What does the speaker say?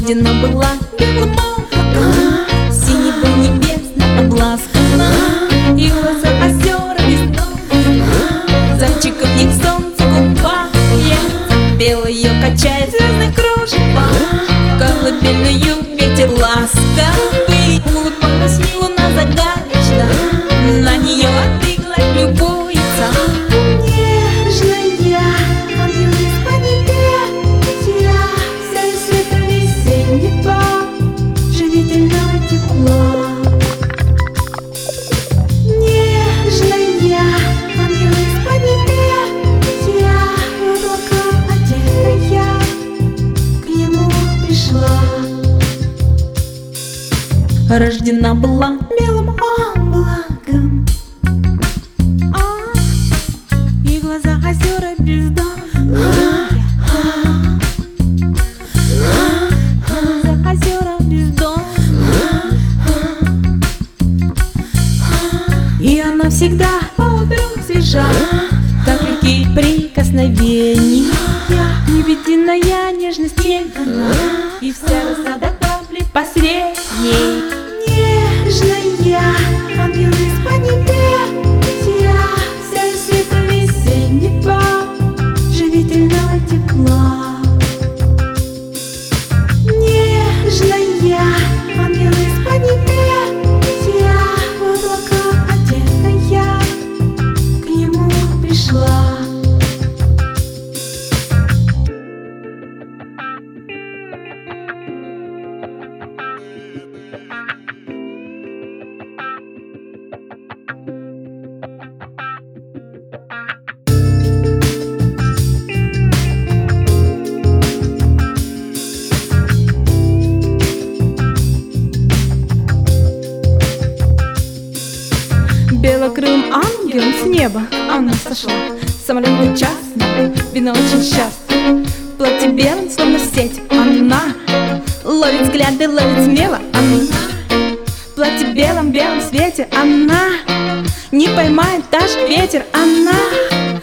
Рождена была белым облаком, синего небесного обласкана, и глаза озера весной, зайчиком в них солнце купается, белый ее качает звездное кружево, колыбельную ветер ласковый. Улыбалась луна загадочно, на нее отрыгла любуется. Нежная, ангелы по небе, вся света весеннего, живительного тепла. Нежная, ангелы по небе, в облака одетая, к нему пришла. Рождена была Белым облаком, и глаза озера бездонные, глаза озера бездонные, и она всегда по утру свежа, как легкие прикосновения, невидимая нежность она, и вся рассада капли посредней. нежная, ангелы по небе, вся света весеннего, живительного тепла. Нежная, ангелы по небе, в облака одетая, к нему пришла. Белокрылым ангелом с неба она сошла, самолетный частный, вино очень счастье. В платье белом, словно сеть, она ловит взгляды, ловит смело она. В платье белом, белом свете она не поймает даже ветер она.